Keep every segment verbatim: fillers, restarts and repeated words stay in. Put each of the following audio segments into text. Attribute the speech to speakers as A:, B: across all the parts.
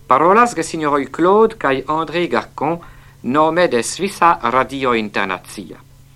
A: Parolas ge signoroi Claude kai André Garcon, nome de Svissa Radio Internazia.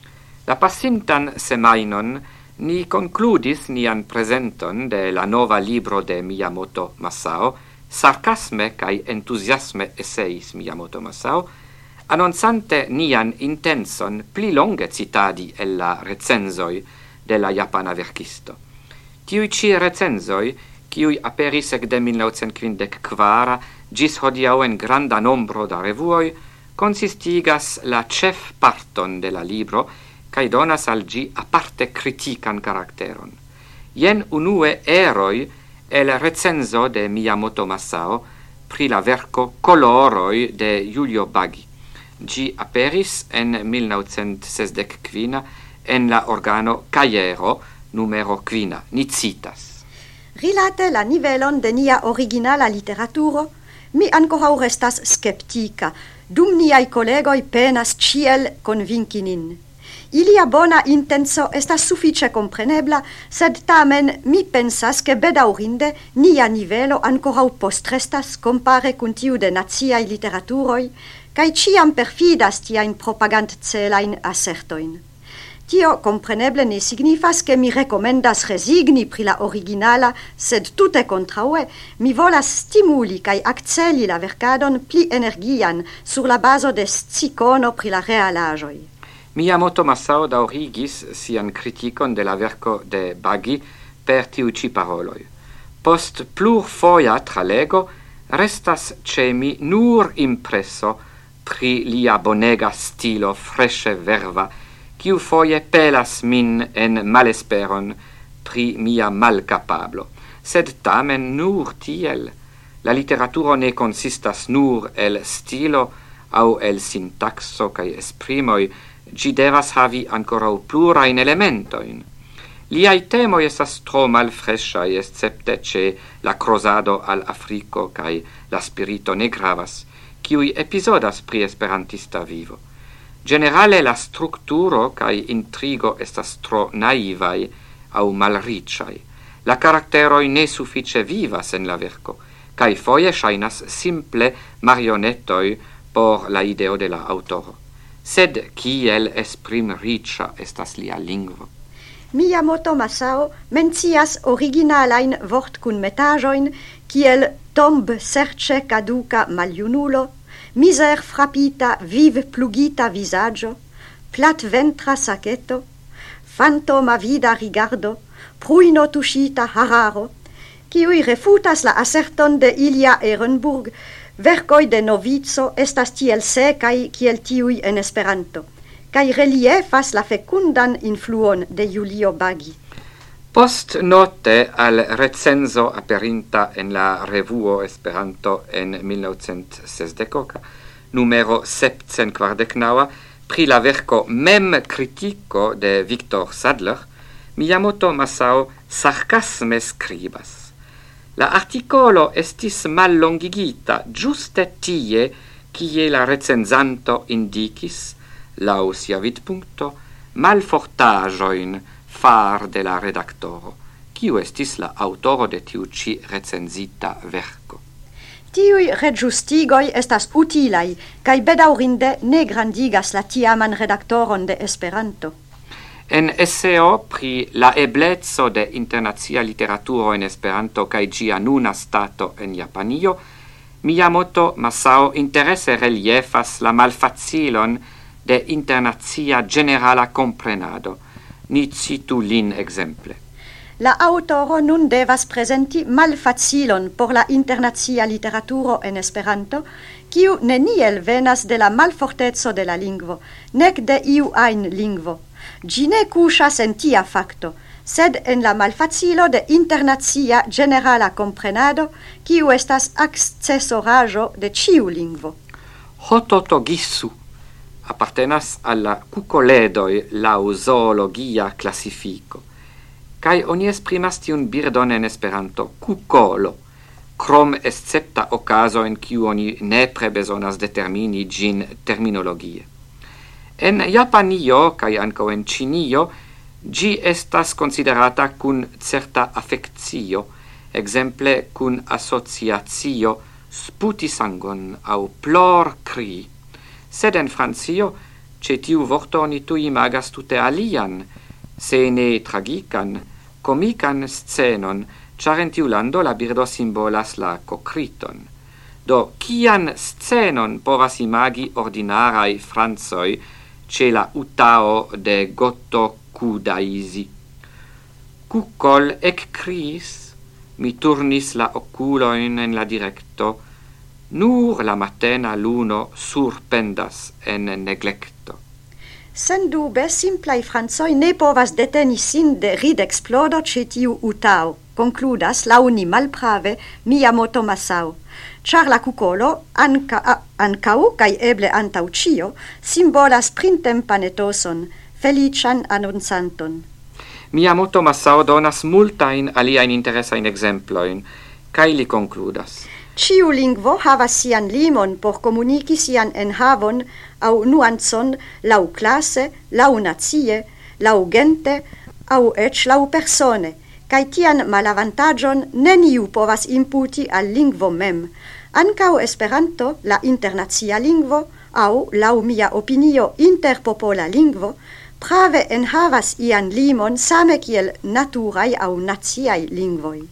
A: La passintan semainon ni concludis nian presenton de la nova libro de Miyamoto Masao, Sarcasme kai entusiasme esseis Miyamoto Masao, annonzante nian intenson pli longe citadi el la recenzoi de la japana verkisto. Tiui ci recenzoi, kiui aperis ec de millenovecentquindec-quara gis hodiau en granda nombro da revuoi, consistigas la cef parton de la libro, cae donas al gi aparte critican caracteron. Ien unue eroi el recenzo de Miyamoto Masao pri la verco Coloroi de Giulio Baghi. Gi aperis en millenovecentesesdec-quina en la organo Caiero numero quina. Ni citas.
B: Rilate la nivelon de nia originala literaturo, mi ancorau restas skeptica, dum niai collegoi penas ciel convinci nin. Ilia bona intenso estas suffice comprenebla, sed tamen mi pensas che bedaurinde nia nivelo ancorau postrestas compare cun tiu de naziai literaturoi, cae ciam perfidas tiain propagand celain assertoin. Tio compreneble ne signifas che mi recomendas resigni pri la originala, sed tute contraue, mi volas stimuli cae acceli la vercadon pli energian sur la baso de scicono pri la realagioi.
A: Miyamoto Masao daurigis sian criticon de la verco de Baghi per tiu ci paroloi. Post plur foia tralego, restas ce mi nur impresso pri lia bonega stilo fresce verva, quiu foie pelas min en malesperon pri mia malcapablo. Sed tamen nur tiel. La literaturo ne consistas nur el stilo au el sintaxo cae esprimoi, gi devas havi ancora plurain elementoin. Liai temoi estas tro malfresciai, excepte ce la crosado al Africo cae la spirito ne gravas, quiui episodas pri esperantista vivo. Generale la structuro cae intrigo estas tro naivai au malriciai. La caracteroi ne suffice vivas en la verco, cae foie shainas simple marionettoi por la ideo de la autoro. Sed kiel esprim ricia estas lia lingvo.
B: Miyamoto Masao mencias originalain vort cun metajoin, kiel tomb serce caduca maliunulo, miser frapita vive plugita visaggio, plat ventra saceto, fantoma vida rigardo, pruino tuscita hararo, quiui refutas la asserton de Ilya Ehrenburg, vercoi de novizo estas tiel secai kiel tiui en Esperanto, cae reliefas la fecundan influon de Giulio Baghi.
A: Post note al recenzo aperinta en la revuo Esperanto en millenovecentesesdecoca, numero septcenquardecnaua, pri la verco mem critico de Victor Sadler, Miyamoto Masao sarcasme scribas. La articolo estis mallongigita giuste tie, kie la recenzanto indicis, lau sia vidpunkto, malfortajoin far de la redaktoro, kiu estis la autoro de tiu ci recenzita verco.
B: Tiui rejustigoi estas utilai, cae bedaurinde ne grandigas la tiaman redaktoron de Esperanto.
A: En esseo pri la eblezzo de internazia literaturo en Esperanto cae gia nuna stato en Japanio, Miyamoto Masao interesse reliefas la malfacilon de internazia generala comprenado. Ni citu lin exemple.
B: La autoro nun devas presenti malfacilon por la internazia literaturo en Esperanto, kiu neniel venas de la malfortezzo de la lingvo, nec de iu ain lingvo. Gi ne cushas en tia facto, sed en la malfacilo de internazia generala comprenado, kiu estas accessorajo de ciu lingvo.
A: Hototo Gissu appartenas alla cucoledoi lau zoologia classifico, cae oni esprimas tiun birdon en Esperanto cucolo, crom escepta ocaso en kiu oni nepre besonas determini gin terminologie. En Japanio, cae anco en Cinio, gi estas considerata cun certa affectio, exemple cun associatio sputi sangon au plor cri, sed en Francio ce tiu vorto oni tu imagas tute alian, se ne tragican, comican scenon, char en tiu lando la birdo simbolas la cocriton. Do, cian scenon povas imagi ordinarai Franzoi ce la utao de Gotto Kudaisi. Cucol ec cris, mi turnis la oculoin en la directo, nur la matena luno surpendas en neglecto.
B: Sen dube, simplai Franzoi ne povas deteni sin de rid explodo ce tiu utao, concludas launi malprave Miyamoto Masao, char la cucolo, anca, ancau, cae eble antau cio, simbolas printempan etoson, felician annunzanton.
A: Miyamoto Masao donas multain aliaen interesain exemploin, cae li concludas.
B: Ciu lingvo havas sian limon por comunici sian enhavon au nuanzon lau classe, lau nazie, lau gente, au ec lau persone, cae tian malavantagion neniu povas imputi al lingvo mem. Ancau Esperanto, la internazia lingvo, au, lau mia opinio, interpopola lingvo, prave enhavas ian limon same kiel naturai au naziai lingvoi.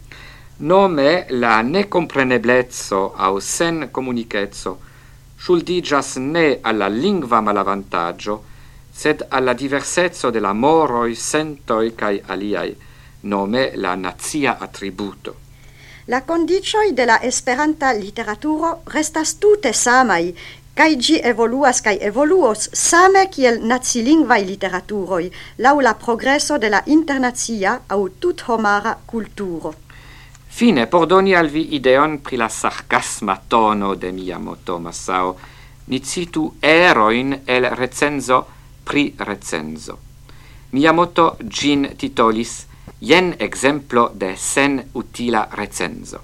A: Nome la necompreneblezzo au sen comunicezzo suldigas ne alla lingva malavantaggio, sed alla diversezzo de la moroi, sentoi cae aliai, nome la nazia attributo.
B: La condicioi de la esperanta literaturo restas tute samai, cae gi evoluas cae evoluos same kiel nazilingvai literaturoi, lau la progresso de la internazia au tut homara culturo.
A: Fine, por doni al vi ideon pri la sarcasma tono de Miyamoto Masao, ni citu eroin el recenzo pri recenzo. Miyamoto gin titolis jen exemplo de sen utila recenzo.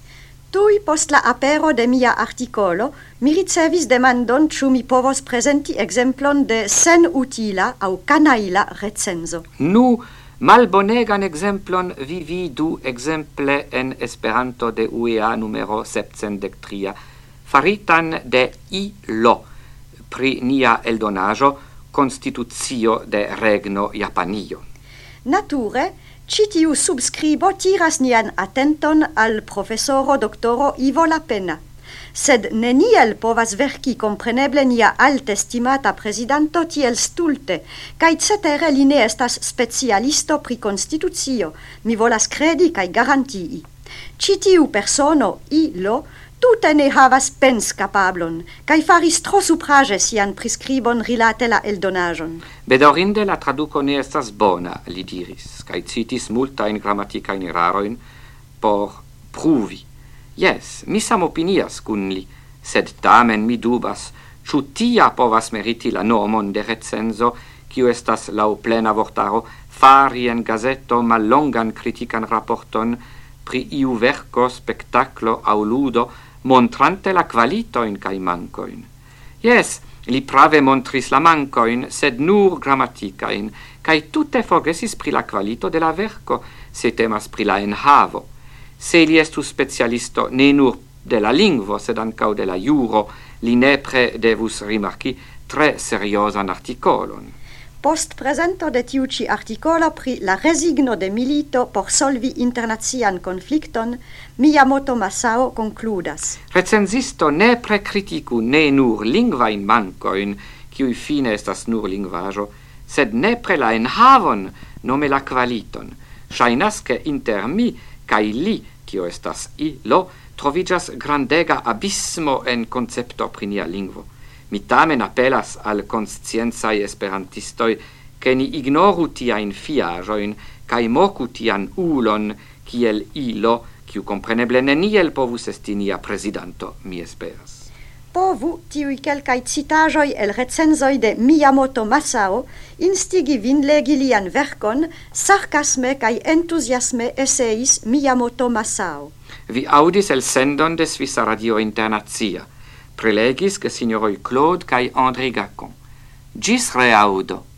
B: Tui post la apero de mia articolo, mi ricevis demandon ciu mi povos presenti exemplon de sen utila au canaila recenzo.
A: Nu, malbonegan exemplon vi vidu exemple en Esperanto de U E A numero septcent tri, faritan de I L O, pri nia eldonajo Constitucio de Regno Japanio.
B: Nature, citiu subscribo tiras nian attenton al professoro doctoro Ivo Lapena, sed neniel povas verki compreneble nia altestimata presidanto tiel stulte, cae cetere li ne estas specialisto pri constitucio, mi volas credi cae garantii. Citiu persono, I L O, tute ne havas pens capablon, cae faris tro suprage sian prescribon rilate la eldonajon.
A: Bedorinde la traduco ne estas bona, li diris, cae citis multain grammaticain eraroin por pruvi. Yes, mi sam opinias cun li, sed tamen mi dubas, ciu tia povas meriti la nomon de recenzo, kiu estas lau plena vortaro, fari en gazetto mallongan critican rapporton pri iu verco, spectaclo au ludo, montrante la qualitoin cae mancoin. Yes, li prave montris la mancoin, sed nur grammaticain, cae tutte forgesis pri la qualito de la verco, se temas pri la enhavo. Se li estus specialisto ne nur de la lingvo, sed ancau de la juro, li nepre devus rimarci tre seriosan articolon.
B: Post presento de tiu ci articolo pri la resigno de milito por solvi internazian conflicton, Miyamoto Masao concludas.
A: Recensisto nepre criticu ne nur lingvain mancoin, kiui fine estas nur lingvajo, sed nepre la enhavon, nome la qualiton. Shainas che inter mi cae li, kio estas I L O, trovigas grandega abismo en concepto pri nia lingvo. Mi tamen apelas al conscienzai esperantistoi che ni ignoru tiain fiajoin cae mocu tian ulon kiel I L O, kiu compreneble neniel povus esti nia presidanto, mi esperas.
B: Povu tiui quelcae citajoi el recenzoi de Miyamoto Masao instigi vin legi lian vercon sarcasme cae entusiasme esseis Miyamoto Masao.
A: Vi audis el sendon de Svissa Radio Internazia. Prelegis che signoroi Claude cae André Gacon. Gis reaudo.